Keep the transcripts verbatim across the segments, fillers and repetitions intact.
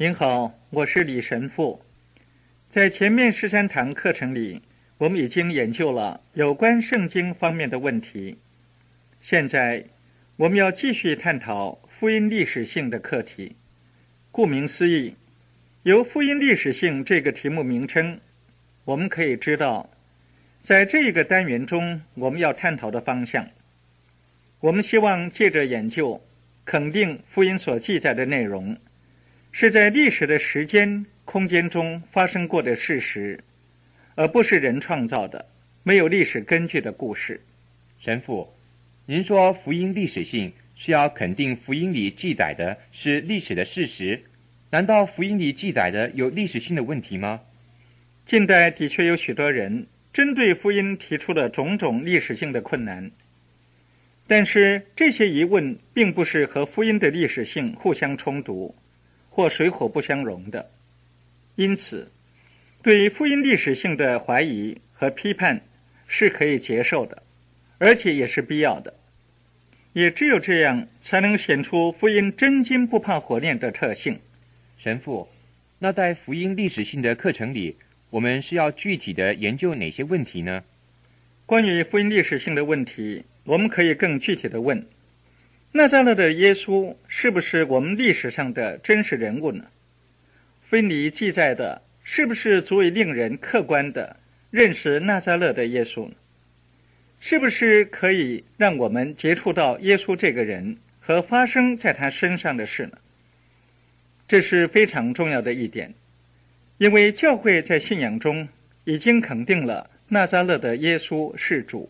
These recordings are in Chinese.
您好，我是李神父。在前面十三堂课程里，我们已经研究了有关圣经方面的问题。现在我们要继续探讨福音历史性的课题。顾名思义，由福音历史性这个题目名称，我们可以知道，在这个单元中我们要探讨的方向。我们希望借着研究肯定福音所记载的内容是在历史的时间空间中发生过的事实，而不是人创造的没有历史根据的故事。 神父，您说福音历史性是要肯定福音里记载的是历史的事实，难道福音里记载的有历史性的问题吗？ 近代的确有许多人针对福音提出了种种历史性的困难，但是这些疑问并不是和福音的历史性互相冲突或水火不相容的。因此，对福音历史性的怀疑和批判是可以接受的，而且也是必要的。也只有这样才能显出福音真金不怕火炼的特性。 神父，那在福音历史性的课程里，我们是要具体的研究哪些问题呢？ 关于福音历史性的问题，我们可以更具体的问：纳匝勒的耶稣是不是我们历史上的真实人物呢？福音里记载的是不是足以令人客观地认识纳匝勒的耶稣呢？是不是可以让我们接触到耶稣这个人和发生在他身上的事呢？这是非常重要的一点，因为教会在信仰中已经肯定了纳匝勒的耶稣是主。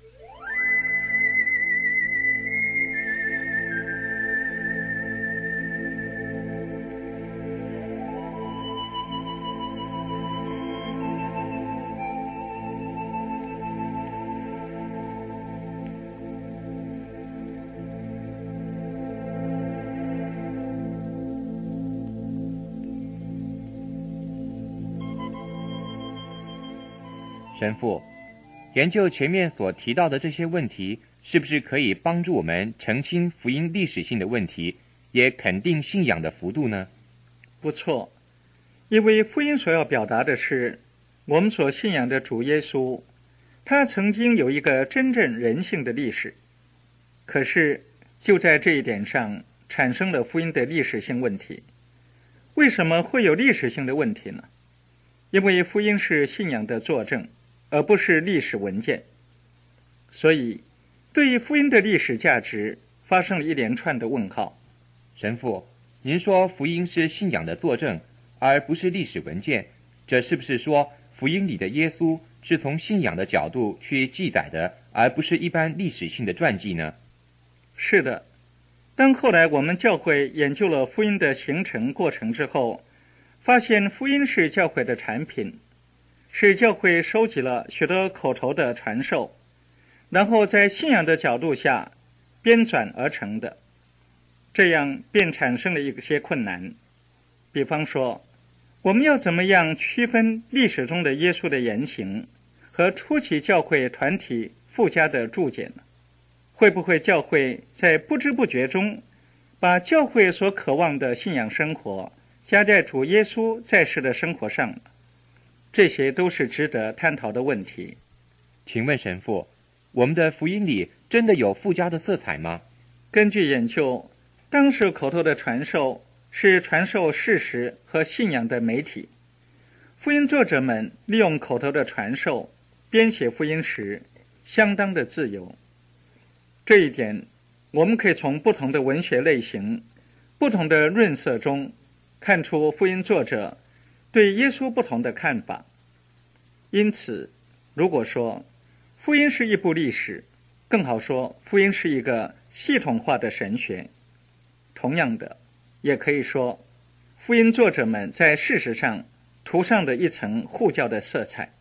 神父，研究前面所提到的这些问题，是不是可以帮助我们澄清福音历史性的问题，也肯定信仰的幅度呢？ 不错，因为福音所要表达的是，我们所信仰的主耶稣，他曾经有一个真正人性的历史。可是，就在这一点上，产生了福音的历史性问题。为什么会有历史性的问题呢？因为福音是信仰的作证，而不是历史文件。所以，对于福音的历史价值发生了一连串的问号。 神父，您说福音是信仰的作证，而不是历史文件，这是不是说福音里的耶稣是从信仰的角度去记载的，而不是一般历史性的传记呢？ 是的。当后来我们教会研究了福音的形成过程之后，发现福音是教会的产品，是教会收集了许多口头的传授，然后在信仰的角度下编纂而成的。这样便产生了一些困难。比方说，我们要怎么样区分历史中的耶稣的言行和初期教会团体附加的注解呢？会不会教会在不知不觉中把教会所渴望的信仰生活加在主耶稣在世的生活上呢？这些都是值得探讨的问题。 请问神父，我们的福音里真的有附加的色彩吗？ 根据研究，当时口头的传授是传授事实和信仰的媒体。福音作者们利用口头的传授编写福音时相当的自由。这一点我们可以从不同的文学类型、不同的润色中看出福音作者对耶稣不同的看法。因此，如果说福音是一部历史，更好说福音是一个系统化的神学。同样的，也可以说福音作者们在事实上涂上了一层护教的色彩。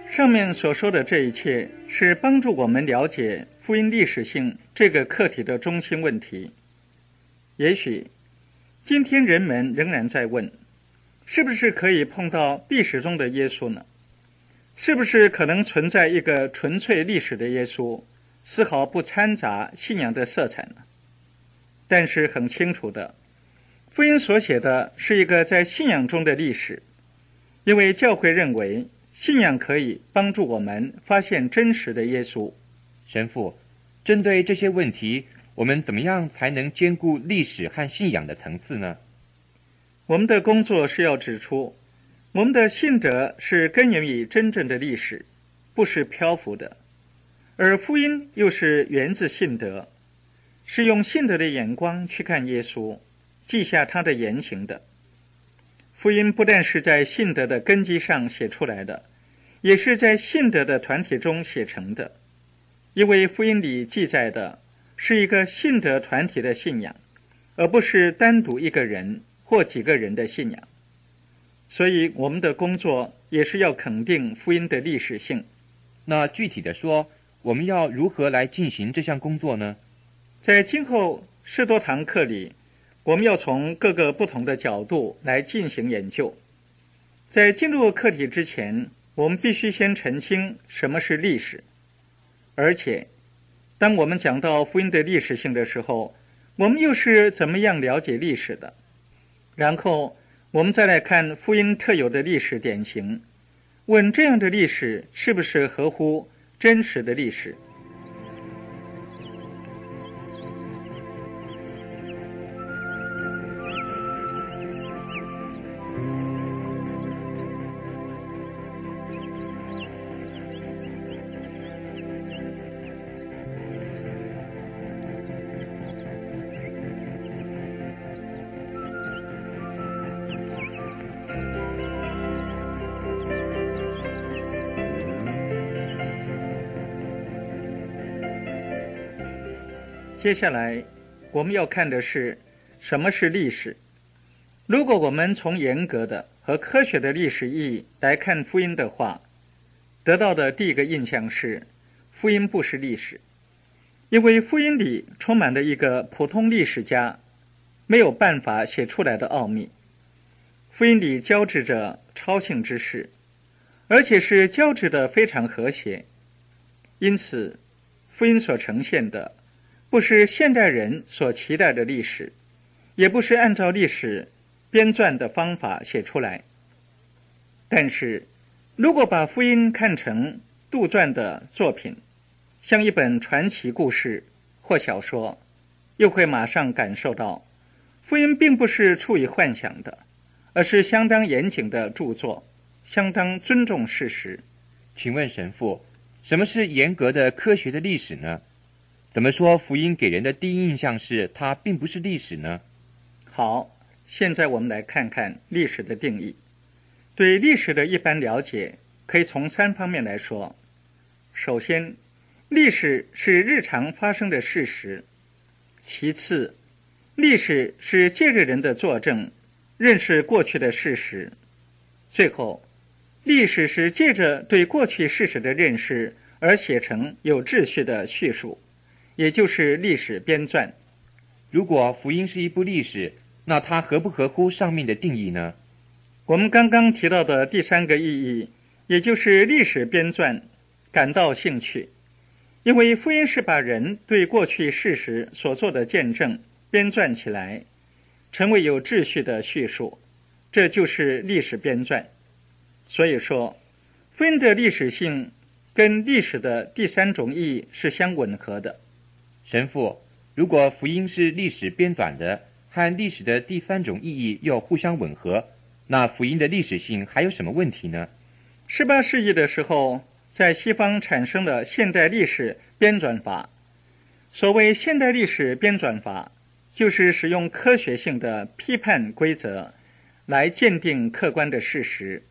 上面所说的这一切是帮助我们了解福音历史性这个课题的中心问题。也许今天人们仍然在问，是不是可以碰到历史中的耶稣呢？是不是可能存在一个纯粹历史的耶稣，丝毫不掺杂信仰的色彩呢？但是很清楚的，福音所写的是一个在信仰中的历史，因为教会认为信仰可以帮助我们发现真实的耶稣。 神父，针对这些问题，我们怎么样才能兼顾历史和信仰的层次呢？ 我们的工作是要指出，我们的信德是根源于真正的历史，不是漂浮的，而福音又是源自信德，是用信德的眼光去看耶稣，记下他的言行的。福音不但是在信德的根基上写出来的，也是在信德的团体中写成的，因为福音里记载的是一个信德团体的信仰，而不是单独一个人或几个人的信仰。所以我们的工作也是要肯定福音的历史性。 那具体的说，我们要如何来进行这项工作呢？ 在今后十多堂课里，我们要从各个不同的角度来进行研究。在进入课题之前，我们必须先澄清什么是历史。而且当我们讲到福音的历史性的时候，我们又是怎么样了解历史的？然后我们再来看福音特有的历史典型，问这样的历史是不是合乎真实的历史。接下来我们要看的是什么是历史。如果我们从严格的和科学的历史意义来看福音的话，得到的第一个印象是福音不是历史，因为福音里充满了一个普通历史家没有办法写出来的奥秘。福音里交织着超性之事，而且是交织得非常和谐，因此福音所呈现的不是现代人所期待的历史，也不是按照历史编撰的方法写出来。但是如果把福音看成杜撰的作品，像一本传奇故事或小说，又会马上感受到福音并不是出于幻想的，而是相当严谨的著作，相当尊重事实。 请问神父，什么是严格的科学的历史呢？怎么说福音给人的第一印象是它并不是历史呢？ 好，现在我们来看看历史的定义。对历史的一般了解可以从三方面来说。首先，历史是日常发生的事实；其次，历史是借着人的作证认识过去的事实；最后，历史是借着对过去事实的认识而写成有秩序的叙述，也就是历史编撰。 如果福音是一部历史，那它合不合乎上面的定义呢？ 我们刚刚提到的第三个意义，也就是历史编撰，感到兴趣，因为福音是把人对过去事实所做的见证编撰起来，成为有秩序的叙述，这就是历史编撰。所以说，福音的历史性跟历史的第三种意义是相吻合的。 神父，如果福音是历史编纂的，和历史的第三种意义又互相吻合，那福音的历史性还有什么问题呢？ 十八世纪的时候，在西方产生了现代历史编纂法。所谓现代历史编纂法，就是使用科学性的批判规则来鉴定客观的事实。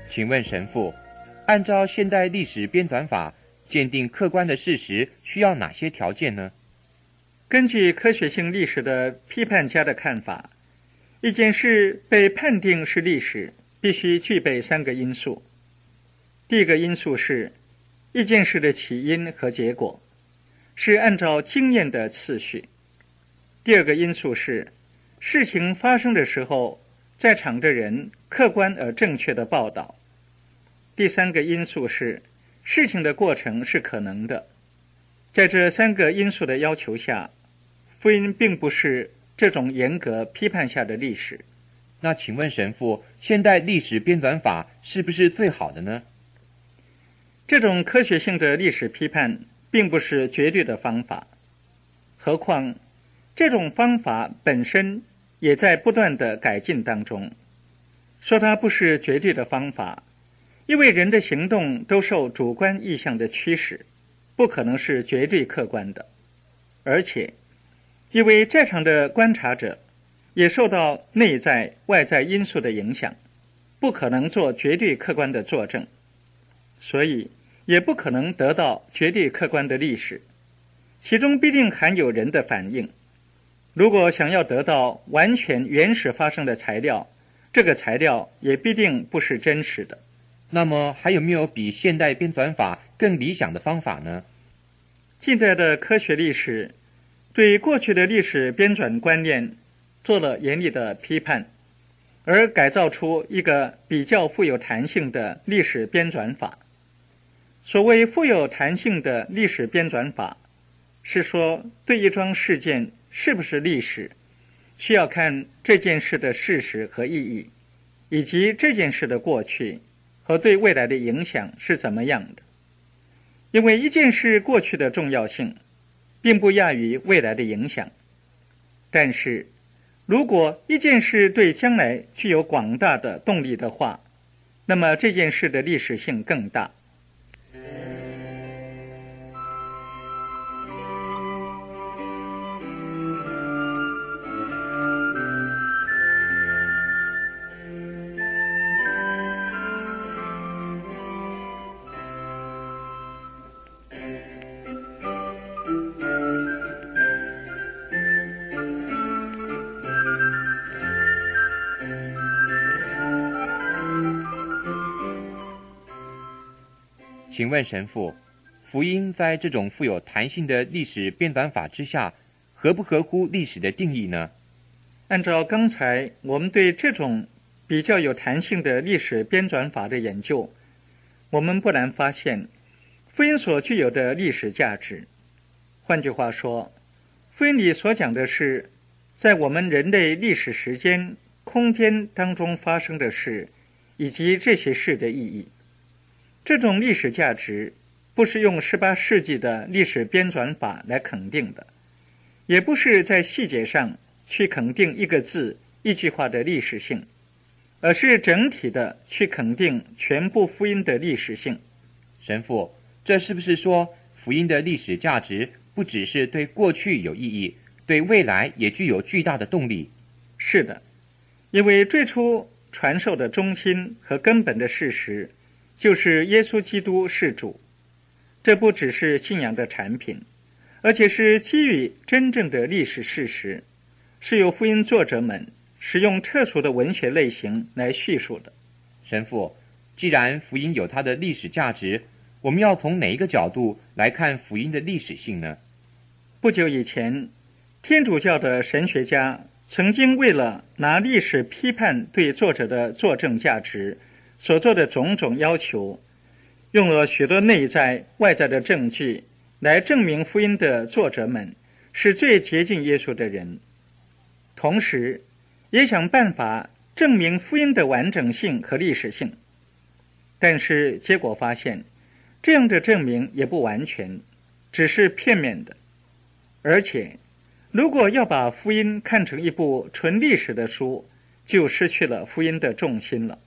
请问神父，按照现代历史编纂法，鉴定客观的事实需要哪些条件呢？ 根据科学性历史的批判家的看法，一件事被判定是历史，必须具备三个因素。第一个因素是一件事的起因和结果，是按照经验的次序。第二个因素是事情发生的时候，在场的人客观而正确的报道。第三个因素是事情的过程是可能的。在这三个因素的要求下，福音并不是这种严格批判下的历史。 那请问神父，现代历史编纂法是不是最好的呢？ 这种科学性的历史批判并不是绝对的方法，何况这种方法本身也在不断的改进当中。说它不是绝对的方法，因为人的行动都受主观意向的驱使，不可能是绝对客观的。而且因为在场的观察者也受到内在外在因素的影响，不可能做绝对客观的作证，所以也不可能得到绝对客观的历史，其中必定含有人的反应。如果想要得到完全原始发生的材料，这个材料也必定不是真实的。 那么还有没有比现代编纂法更理想的方法呢？ 近代的科学历史对过去的历史编纂观念做了严厉的批判，而改造出一个比较富有弹性的历史编纂法。所谓富有弹性的历史编纂法，是说对一桩事件是不是历史，需要看这件事的事实和意义，以及这件事的过去和对未来的影响是怎么样的。因为一件事过去的重要性并不亚于未来的影响，但是如果一件事对将来具有广大的动力的话，那么这件事的历史性更大。 请问神父，福音在这种富有弹性的历史编纂法之下，合不合乎历史的定义呢？ 按照刚才我们对这种比较有弹性的历史编纂法的研究，我们不难发现福音所具有的历史价值。换句话说，福音里所讲的是在我们人类历史时间、空间当中发生的事，以及这些事的意义。这种历史价值不是用十八世纪的历史编纂法来肯定的，也不是在细节上去肯定一个字、一句话的历史性，而是整体的去肯定全部福音的历史性。 神父，这是不是说福音的历史价值不只是对过去有意义，对未来也具有巨大的动力？ 是的，因为最初传授的中心和根本的事实就是耶稣基督是主，这不只是信仰的产品，而且是基于真正的历史事实，是由福音作者们使用特殊的文学类型来叙述的。 神父，既然福音有它的历史价值，我们要从哪一个角度来看福音的历史性呢？ 不久以前，天主教的神学家曾经为了拿历史批判对作者的作证价值所做的种种要求，用了许多内在外在的证据来证明福音的作者们是最接近耶稣的人，同时也想办法证明福音的完整性和历史性。但是结果发现，这样的证明也不完全，只是片面的。而且如果要把福音看成一部纯历史的书，就失去了福音的重心了。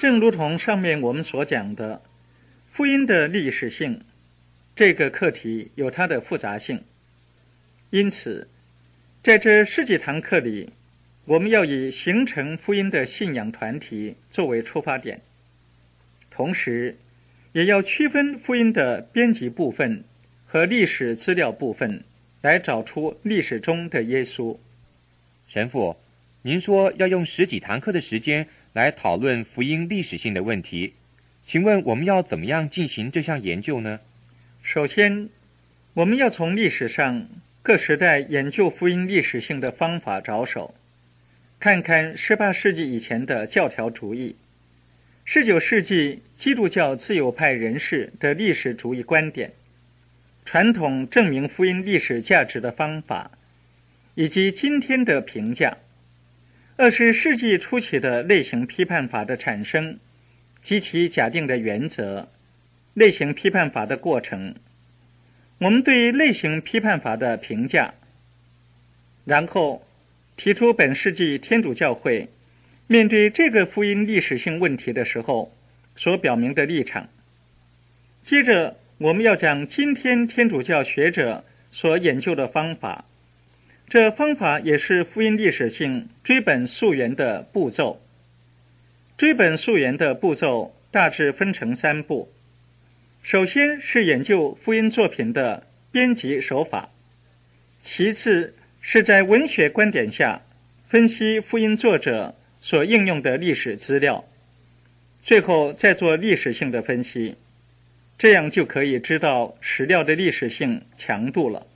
正如同上面我们所讲的，福音的历史性这个课题有它的复杂性，因此在这十几堂课里，我们要以形成福音的信仰团体作为出发点，同时也要区分福音的编辑部分和历史资料部分，来找出历史中的耶稣。 神父，您说要用十几堂课的时间来讨论福音历史性的问题，请问我们要怎么样进行这项研究呢？ 首先，我们要从历史上各时代研究福音历史性的方法着手，看看十八世纪以前的教条主义，十九世纪基督教自由派人士的历史主义观点，传统证明福音历史价值的方法，以及今天的评价。二十世纪初期的类型批判法的产生及其假定的原则，类型批判法的过程，我们对类型批判法的评价，然后提出本世纪天主教会面对这个福音历史性问题的时候所表明的立场。接着我们要讲今天天主教学者所研究的方法，这方法也是福音历史性追本溯源的步骤。追本溯源的步骤大致分成三步，首先是研究福音作品的编辑手法，其次是在文学观点下分析福音作者所应用的历史资料，最后再做历史性的分析，这样就可以知道史料的历史性强度了。